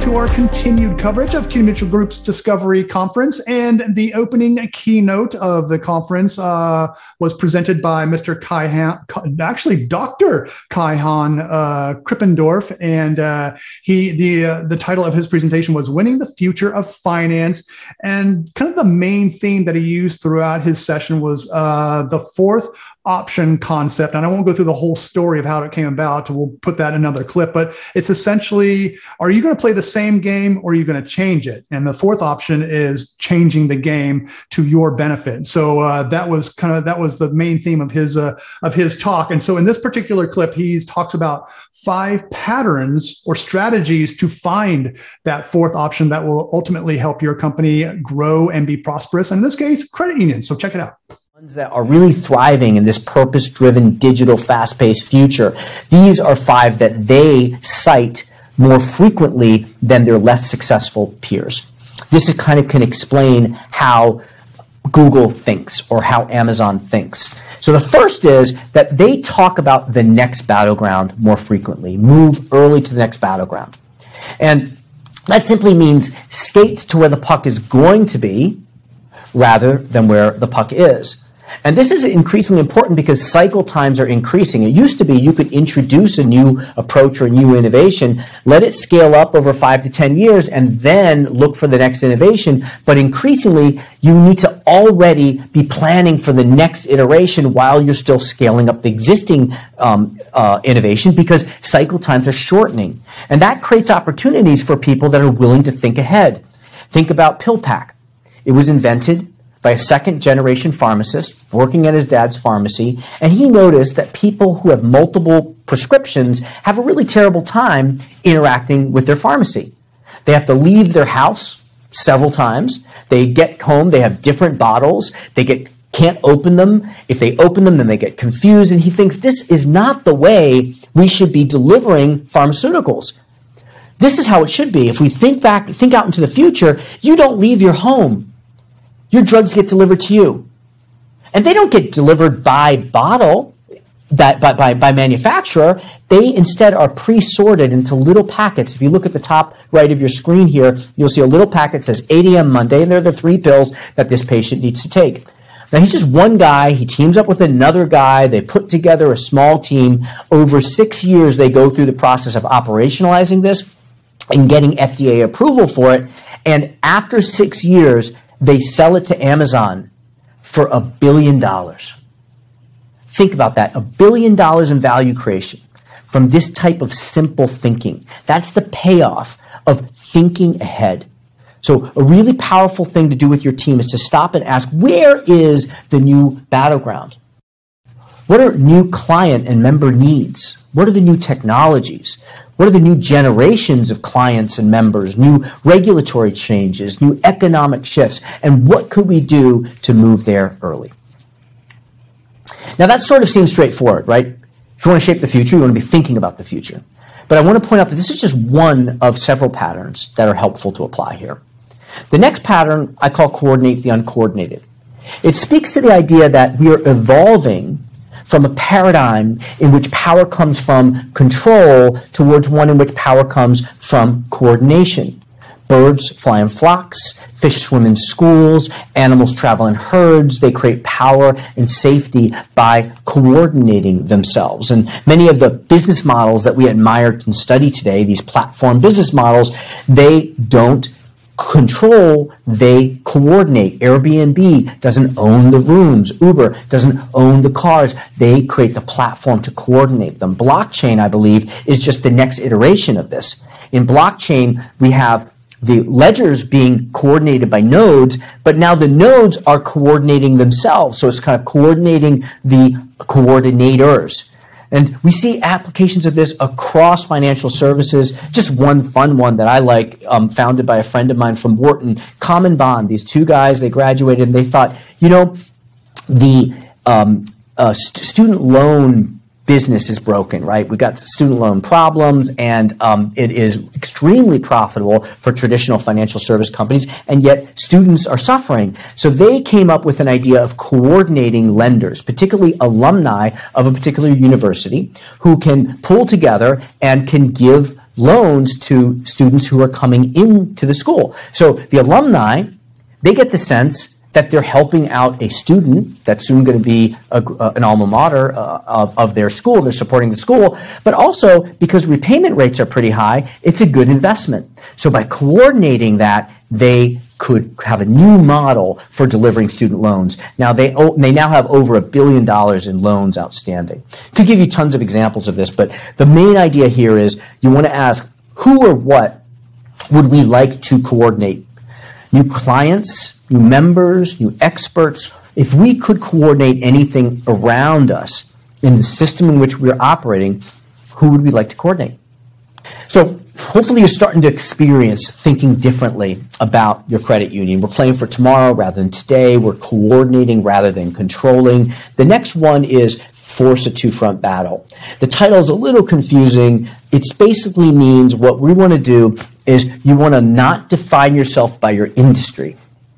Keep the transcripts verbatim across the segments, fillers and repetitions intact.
to our continued coverage of CUNY Mitchell Group's Discovery Conference. And the opening keynote of the conference uh, was presented by Mister Kai Han, actually Doctor Kai-Han uh, Krippendorf. And uh, he the uh, the title of his presentation was Winning the Future of Finance. And kind of the main theme that he used throughout his session was uh, the fourth option concept. And I won't go through the whole story of how it came about. We'll put that in another clip, but it's essentially, are you going to play the same game or are you going to change it? And the fourth option is changing the game to your benefit. So uh, that was kind of, that was the main theme of his, uh, of his talk. And so in this particular clip, he talks about five patterns or strategies to find that fourth option that will ultimately help your company grow and be prosperous. And in this case, credit unions. So check it out. That are really thriving in this purpose-driven, digital, fast-paced future. These are five that they cite more frequently than their less successful peers. This is kind of can explain how Google thinks or how Amazon thinks. So the first is that they talk about the next battleground more frequently, move early to the next battleground. And that simply means skate to where the puck is going to be rather than where the puck is. And this is increasingly important because cycle times are increasing. It used to be you could introduce a new approach or a new innovation, let it scale up over five to ten years, and then look for the next innovation. But increasingly, you need to already be planning for the next iteration while you're still scaling up the existing um, uh, innovation because cycle times are shortening. And that creates opportunities for people that are willing to think ahead. Think about PillPack. It was invented by a second-generation pharmacist working at his dad's pharmacy, and he noticed that people who have multiple prescriptions have a really terrible time interacting with their pharmacy. They have to leave their house several times. They get home, they have different bottles, they get can't open them. If they open them, then they get confused, and he thinks this is not the way we should be delivering pharmaceuticals. This is how it should be. If we think back, think out into the future, you don't leave your home. Your drugs get delivered to you. And they don't get delivered by bottle, that by, by, by manufacturer. They instead are pre-sorted into little packets. If you look at the top right of your screen here, you'll see a little packet that says eight a.m. Monday, and they're the three pills that this patient needs to take. Now, he's just one guy. He teams up with another guy. They put together a small team. Over six years, they go through the process of operationalizing this and getting F D A approval for it. And after six years, they sell it to Amazon for a billion dollars. Think about that, a billion dollars in value creation from this type of simple thinking. That's the payoff of thinking ahead. So a really powerful thing to do with your team is to stop and ask, where is the new battleground? What are new client and member needs? What are the new technologies? What are the new generations of clients and members, new regulatory changes, new economic shifts, and what could we do to move there early? Now that sort of seems straightforward, right? If you want to shape the future, you want to be thinking about the future. But I want to point out that this is just one of several patterns that are helpful to apply here. The next pattern I call coordinate the uncoordinated. It speaks to the idea that we are evolving from a paradigm in which power comes from control towards one in which power comes from coordination. Birds fly in flocks, fish swim in schools, animals travel in herds. They create power and safety by coordinating themselves. And many of the business models that we admire and study today, these platform business models, they don't control, they coordinate. Airbnb doesn't own the rooms. Uber doesn't own the cars. They create the platform to coordinate them. Blockchain, I believe, is just the next iteration of this. In blockchain, we have the ledgers being coordinated by nodes, but now the nodes are coordinating themselves. So it's kind of coordinating the coordinators. And we see applications of this across financial services. Just one fun one that I like, um, founded by a friend of mine from Wharton, Common Bond. These two guys, they graduated and they thought, you know, the um, uh, st- student loan business is broken, right? We've got student loan problems, and um, it is extremely profitable for traditional financial service companies, and yet students are suffering. So they came up with an idea of coordinating lenders, particularly alumni of a particular university, who can pull together and can give loans to students who are coming into the school. So the alumni, they get the sense that they're helping out a student that's soon going to be a, uh, an alma mater uh, of, of their school. They're supporting the school. But also, because repayment rates are pretty high, it's a good investment. So by coordinating that, they could have a new model for delivering student loans. Now, they they now have over a billion dollars in loans outstanding. Could give you tons of examples of this, but the main idea here is you want to ask, who or what would we like to coordinate? New clients, new members, new experts. If we could coordinate anything around us in the system in which we're operating, who would we like to coordinate? So hopefully you're starting to experience thinking differently about your credit union. We're playing for tomorrow rather than today. We're coordinating rather than controlling. The next one is force a two-front battle. The title is a little confusing. It basically means what we want to do is you want to not define yourself by your industry,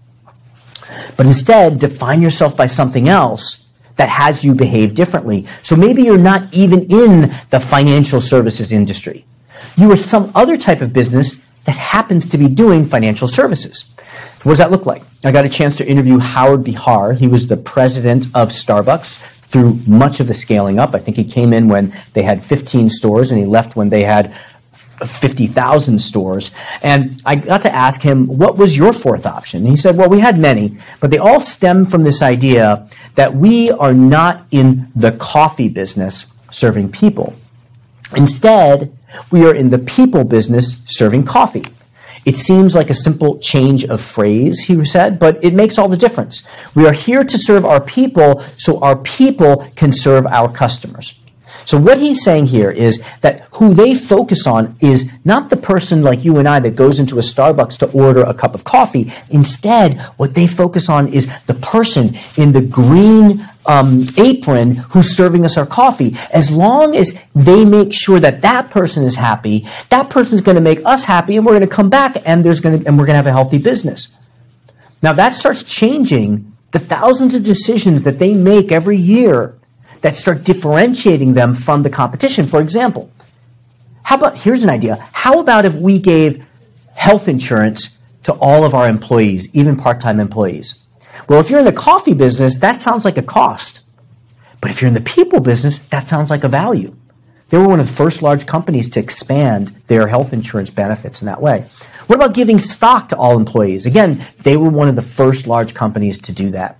but instead define yourself by something else that has you behave differently. So maybe you're not even in the financial services industry. You are some other type of business that happens to be doing financial services. What does that look like? I got a chance to interview Howard Bihar. He was the president of Starbucks through much of the scaling up. I think he came in when they had fifteen stores and he left when they had fifty thousand stores. And I got to ask him, what was your fourth option? And he said, well, we had many, but they all stem from this idea that we are not in the coffee business serving people. Instead, we are in the people business serving coffee. It seems like a simple change of phrase, he said, but it makes all the difference. We are here to serve our people so our people can serve our customers. So what he's saying here is that who they focus on is not the person like you and I that goes into a Starbucks to order a cup of coffee. Instead, what they focus on is the person in the green um, apron who's serving us our coffee. As long as they make sure that that person is happy, that person's going to make us happy, and we're going to come back, and there's going to and we're going to have a healthy business. Now that starts changing the thousands of decisions that they make every year that start differentiating them from the competition. For example, how about, here's an idea. How about if we gave health insurance to all of our employees, even part-time employees? Well, if you're in the coffee business, that sounds like a cost. But if you're in the people business, that sounds like a value. They were one of the first large companies to expand their health insurance benefits in that way. What about giving stock to all employees? Again, they were one of the first large companies to do that.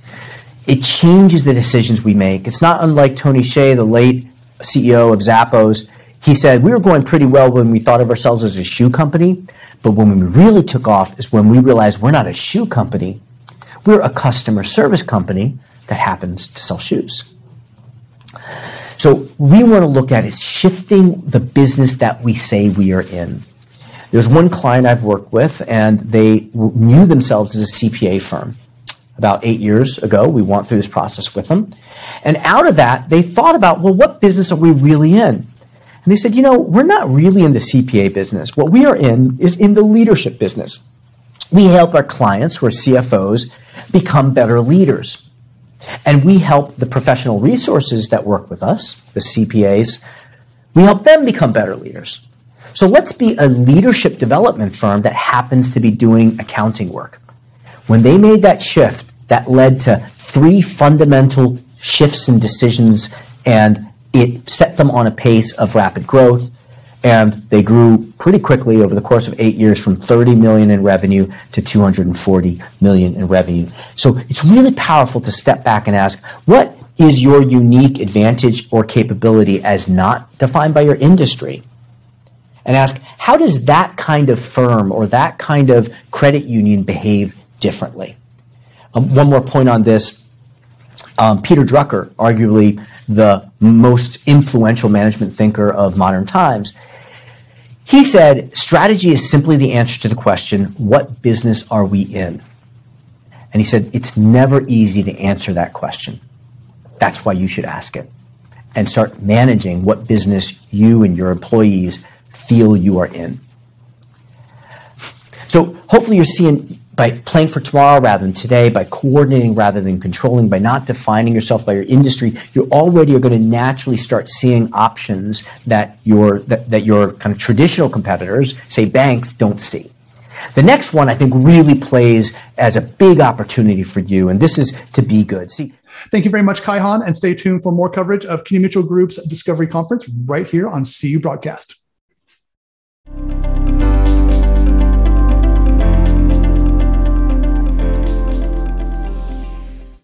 It changes the decisions we make. It's not unlike Tony Hsieh, the late C E O of Zappos. He said, we were going pretty well when we thought of ourselves as a shoe company, but when we really took off is when we realized we're not a shoe company. We're a customer service company that happens to sell shoes. So we want to look at is shifting the business that we say we are in. There's one client I've worked with, and they knew themselves as a C P A firm. About eight years ago, we went through this process with them. And out of that, they thought about, well, what business are we really in? And they said, you know, we're not really in the C P A business. What we are in is in the leadership business. We help our clients, who are C F Os, become better leaders. And we help the professional resources that work with us, the C P As, we help them become better leaders. So let's be a leadership development firm that happens to be doing accounting work. When they made that shift, that led to three fundamental shifts in decisions, and it set them on a pace of rapid growth. And they grew pretty quickly over the course of eight years from thirty million dollars in revenue to two hundred forty million dollars in revenue. So it's really powerful to step back and ask, what is your unique advantage or capability as not defined by your industry? And ask, how does that kind of firm or that kind of credit union behave differently? Um, one more point on this. Um, Peter Drucker, arguably the most influential management thinker of modern times, he said, strategy is simply the answer to the question, what business are we in? And he said, it's never easy to answer that question. That's why you should ask it. and start managing what business you and your employees feel you are in. So hopefully you're seeing, by playing for tomorrow rather than today, by coordinating rather than controlling, by not defining yourself by your industry, you already are going to naturally start seeing options that your that, that your kind of traditional competitors, say banks, don't see. The next one, I think, really plays as a big opportunity for you, and this is to be good. See, thank you very much, Kai Han, and stay tuned for more coverage of CUNY Mutual Group's Discovery Conference right here on C U Broadcast.